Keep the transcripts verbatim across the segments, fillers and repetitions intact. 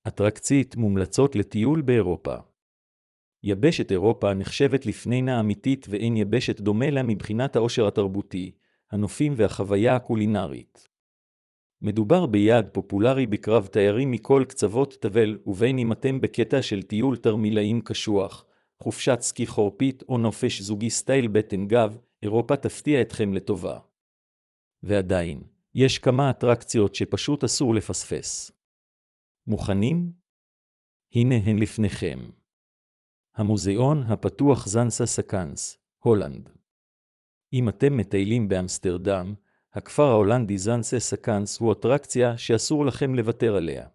אטרקציות מומלצות לטיול באירופה. יבשת אירופה נחשבת לפנינה אמיתית ואין יבשת דומה לה מבחינת העושר התרבותי, הנופים והחוויה הקולינרית. מדובר ביעד פופולרי בקרב תיירים מכל קצוות תבל, ובין אם אתם בקטע של טיול תרמילאים קשוח, חופשת סקי חורפית או נופש זוגי סטייל בטן גב, אירופה תפתיע אתכם לטובה. ועדיין, יש כמה אטרקציות שפשוט אסור לפספס. מוכנים? הנה הן לפניכם. המוזיאון הפתוח זנסה סקאנס, הולנד. אם אתם מטיילים באמסטרדם, הכפר ההולנדי זנסה סקאנס הוא אטרקציה שאסור לכם לוותר עליה.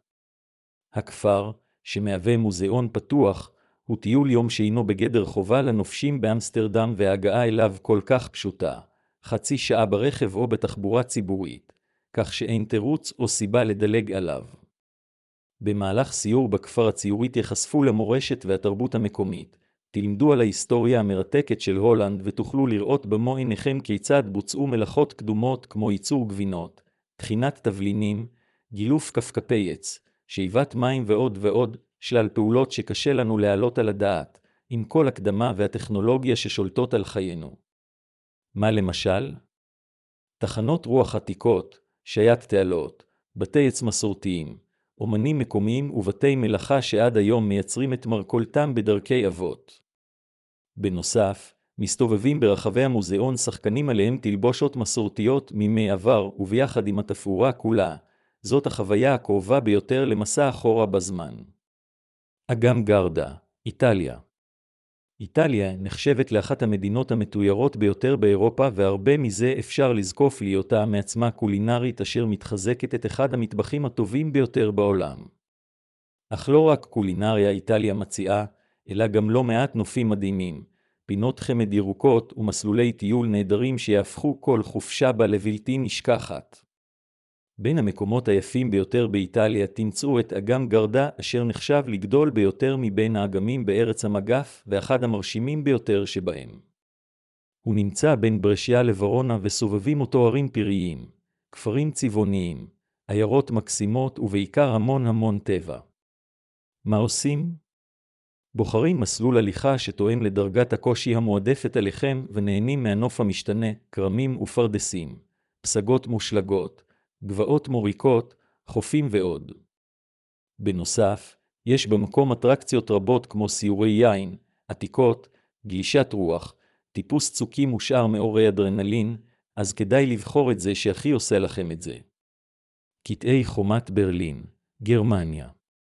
הכפר, שמהווה מוזיאון פתוח, הוא טיול יום שהינו בגדר חובה לנופשים באמסטרדם וההגעה אליו כל כך פשוטה, חצי שעה ברכב או בתחבורה ציבורית, כך שאין תירוץ או סיבה לדלג עליו. במהלך סיור בכפר הציורית יחשפו למורשת והתרבות המקומית, תלמדו על ההיסטוריה המרתקת של הולנד ותוכלו לראות במו עיניכם כיצד בוצעו מלאכות קדומות כמו ייצור גבינות, תחינת תבלינים, גילוף כפכפי עץ, שאיבת מים ועוד ועוד, שלל פעולות שקשה לנו להעלות על הדעת, עם כל הקדמה והטכנולוגיה ששולטות על חיינו. מה למשל? תחנות רוח עתיקות, שיית תעלות, בתי עץ מסורתיים, אומנים מקומיים ובתי מלאכה שעד היום מייצרים את מרכולתם בדרכי אבות. בנוסף, מסתובבים ברחבי המוזיאון שחקנים עליהם תלבושות מסורתיות מימי עבר וביחד עם התפאורה כולה, זאת החוויה הקרובה ביותר למסע אחורה בזמן. אגם גרדה, איטליה. איטליה נחשבת לאחת המדינות המתוירות ביותר באירופה והרבה מזה אפשר לזקוף להיותה מעצמה קולינרית אשר מתחזקת את אחד המטבחים הטובים ביותר בעולם. אך לא רק קולינריה איטליה מציעה, אלא גם לא מעט נופים מדהימים, פינות חמד ירוקות ומסלולי טיול נהדרים שיהפכו כל חופשה בה לבלתי נשכחת. בין המקומות היפים ביותר באיטליה תמצאו את אגם גרדה אשר נחשב לגדול ביותר מבין האגמים בארץ המגף ואחד המרשימים ביותר שבהם. הוא נמצא בין ברשיה לוורונה וסובבים אותו ערים פיריים, כפרים צבעוניים, עיירות מקסימות ובעיקר המון המון טבע. מה עושים? בוחרים מסלול הליכה שתואם לדרגת הקושי המועדפת עליכם ונהנים מהנוף המשתנה, קרמים ופרדסים, פסגות מושלגות, גבעות מוריקות, חופים ועוד. בנוסף, יש במקום אטרקציות רבות כמו סיורי יין, עתיקות, גלישת רוח, טיפוס צוקים ושאר מאורי אדרנלין, אז כדאי לבחור את זה שהכי עושה לכם את זה. קטעי חומת ברלין, גרמניה.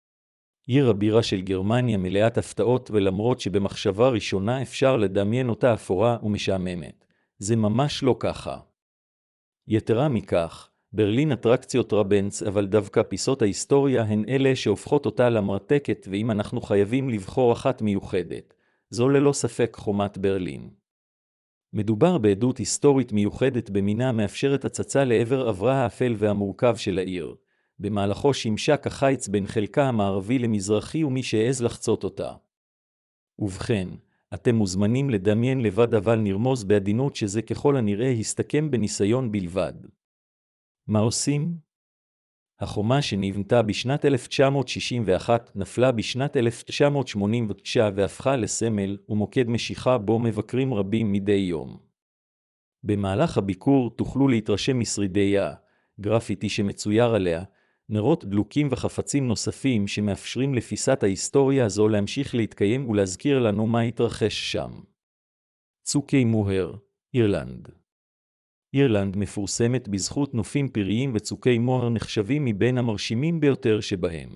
עיר הבירה של גרמניה מלאת הפתעות ולמרות שבמחשבה ראשונה אפשר לדמיין אותה אפורה ומשעממת, זה ממש לא ככה. יתרה מכך, ברלין אטרקציות רבנץ, אבל דווקא פיסות ההיסטוריה הן אלה שהופכות אותה למרתקת, ואם אנחנו חייבים לבחור אחת מיוחדת, זו ללא ספק חומת ברלין. מדובר בעדות היסטורית מיוחדת במינה מאפשרת הצצה לעבר עברה האפל והמורכב של העיר, במהלכו שימשה כחיץ בין חלקה המערבי למזרחי ומי שהעז לחצות אותה. ובכן, אתם מוזמנים לדמיין לבד אבל נרמוז בעדינות שזה ככל הנראה הסתכם בניסיון בלבד. מה עושים? החומה שנבנתה בשנת אלף תשע מאות שישים ואחת נפלה בשנת אלף תשע מאות שמונים ותשע והפכה לסמל ומוקד משיכה בו מבקרים רבים מדי יום. במהלך הביקור תוכלו להתרשם משרידיה, גרפיטי שמצויר עליה, נרות דלוקים וחפצים נוספים שמאפשרים לפיסת ההיסטוריה הזו להמשיך להתקיים ולהזכיר לנו מה התרחש שם. צוקי מוהר, אירלנד. אירלנד מפורסמת בזכות נופים פיריים וצוקי מוהר נחשבים מבין המרשימים ביותר שבהם.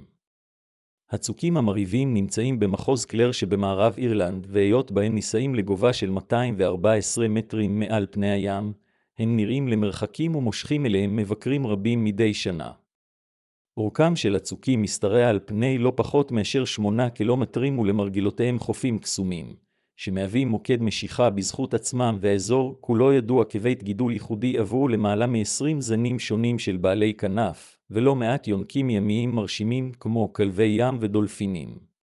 הצוקים המרהיבים נמצאים במחוז קלר שבמערב אירלנד והיות בהם נישאים לגובה של מאתיים וארבע עשרה מטרים מעל פני הים, הם נראים למרחקים ומושכים אליהם מבקרים רבים מדי שנה. אורכם של הצוקים משתרע על פני לא פחות מאשר שמונה קילומטרים ולמרגלותיהם חופים קסומים, שמהווים מוקד משיכה בזכות עצמם והאזור כולו ידוע כבית גידול ייחודי עבור למעלה מ-עשרים זנים שונים של בעלי כנף, ולא מעט יונקים ימיים מרשימים כמו כלבי ים ודולפינים.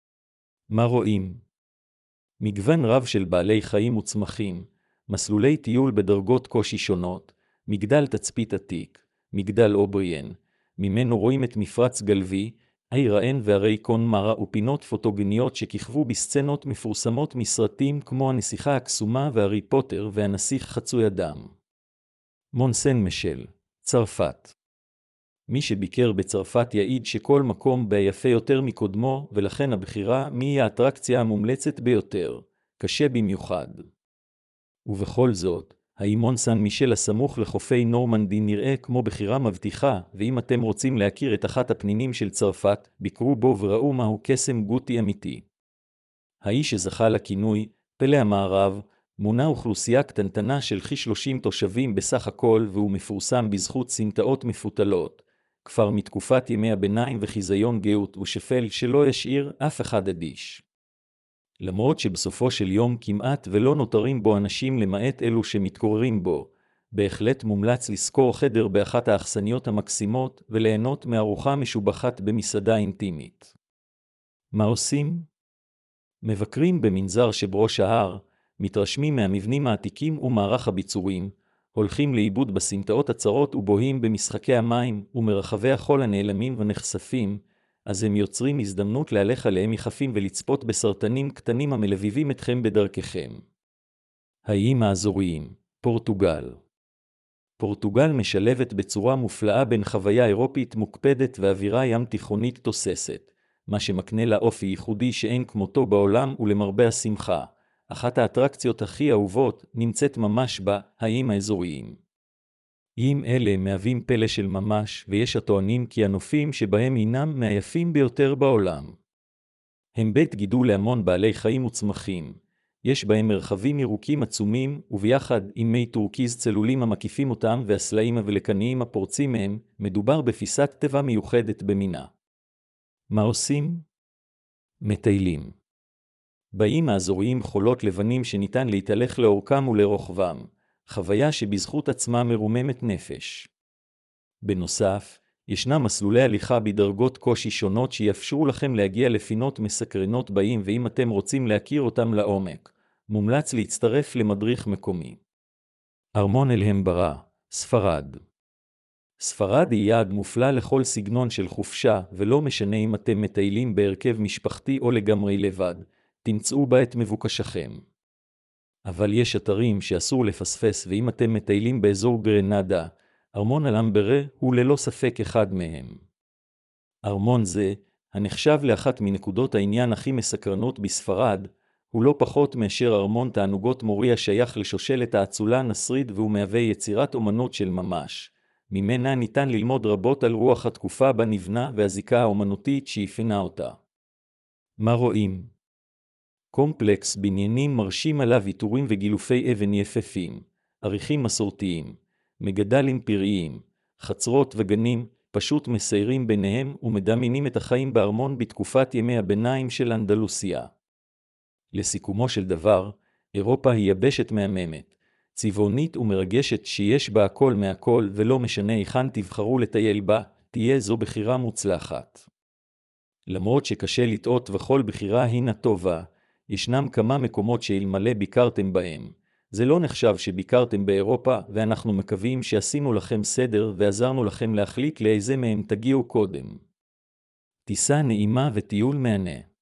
מה רואים? מגוון רב של בעלי חיים וצמחים, מסלולי טיול בדרגות קושי שונות, מגדל תצפית עתיק, מגדל אובריין, ממנו רואים את מפרץ גלוי, העיר העין והרי קונמרה ופינות פוטוגניות שכיכבו בסצנות מפורסמות מסרטים כמו הנסיכה הקסומה והארי פוטר והנסיך חצוי הדם. מון סן משל, צרפת. מי שביקר בצרפת יעיד שכל מקום בה יפה יותר מקודמו, ולכן הבחירה מי היא האטרקציה המומלצת ביותר, קשה במיוחד. ובכל זאת, האי מון סן מישל הסמוך לחופי נורמנדי נראה כמו בחירה מבטיחה, ואם אתם רוצים להכיר את אחת הפנינים של צרפת, ביקרו בו וראו מהו קסם גותי אמיתי. האי שזכה לכינוי, פלא המערב, מונה אוכלוסייה קטנטנה של כ-שלושים תושבים בסך הכל, והוא מפורסם בזכות סמטאות מפותלות, כפר מתקופת ימי הביניים וחיזיון גאות ושפל שלא ישאיר אף אחד אדיש. למרות שבסופו של יום כמעט ולא נותרים בו אנשים למעט אלו שמתגוררים בו, בהחלט מומלץ לשכור חדר באחת האכסניות המקסימות וליהנות מארוחה משובחת במסעדה אינטימית. מה עושים? מבקרים במנזר שבראש ההר, מתרשמים מהמבנים העתיקים ומערך הביצורים, הולכים לאיבוד בסמטאות הצרות ובוהים במשחקי המים ומרחבי החול הנעלמים ונחשפים, אז הם יוצרים הזדמנות להלך עליהם יחפים ולצפות בסרטנים קטנים המלביבים אתכם בדרככם. האיים האזוריים, פורטוגל. פורטוגל משלבת בצורה מופלאה בין חוויה אירופית מוקפדת ואווירה ים תיכונית תוססת, מה שמקנה לה אופי ייחודי שאין כמותו בעולם, ולמרבה השמחה, אחת האטרקציות הכי אהובות נמצאת ממש בה, האיים האזוריים. איים אלה מהווים פלא של ממש, ויש הטוענים כי הנופים שבהם הינם מהיפים ביותר בעולם. הם בית גידול להמון בעלי חיים וצמחים, יש בהם מרחבים ירוקים עצומים, וביחד עם מי טורקיז צלולים המקיפים אותם והסלעים הוולקניים הפורצים מהם, מדובר בפיסת טבע מיוחדת במינה. מה עושים? מטיילים. באיים האזוריים חולות לבנים שניתן להתהלך לאורכם ולרוחבם, חוויה שבזכות עצמה מרוממת נפש. בנוסף, ישנם מסלולי הליכה בדרגות קושי שונות שיאפשרו לכם להגיע לפינות מסקרנות באיים, ואם אתם רוצים להכיר אותם לעומק, מומלץ להצטרף למדריך מקומי. ארמון אל-המברה, ספרד. ספרד היא יעד מופלא לכל סגנון של חופשה, ולא משנה אם אתם מטיילים בהרכב משפחתי או לגמרי לבד, תמצאו בה את מבוקשכם. אבל יש אתרים שאסור לפספס, ואם אתם מטיילים באזור גרנדה, ארמון אל-המברה הוא ללא ספק אחד מהם. ארמון זה, הנחשב לאחת מנקודות העניין הכי מסקרנות בספרד, הוא לא פחות מאשר ארמון תענוגות מוריה שייך לשושלת האצולה נסריד, והוא מהווה יצירת אומנות של ממש. ממנה ניתן ללמוד רבות על רוח התקופה בה נבנה והזיקה האומנותית שאפיינה אותה. מה רואים? קומפלקס בניינים מרשים עליו עיטורים וגילופי אבן יפהפים, עריכים מסורתיים, מגדלים פראיים, חצרות וגנים, פשוט מסיירים ביניהם ומדמיינים את החיים בארמון בתקופת ימי הביניים של אנדלוסיה. לסיכומו של דבר, אירופה היא יבשת מהממת, צבעונית ומרגשת שיש בה הכל מהכל, ולא משנה היכן תבחרו לטייל בה, תהיה זו בחירה מוצלחת. למרות שקשה לטעות וכל בחירה הינה טובה, ישנם כמה מקומות שאלמלא ביקרתם בהם. זה לא נחשב שביקרתם באירופה, ואנחנו מקווים שעשינו לכם סדר ועזרנו לכם להחליט לאיזה מהם תגיעו קודם. טיסה נעימה וטיול מהנה.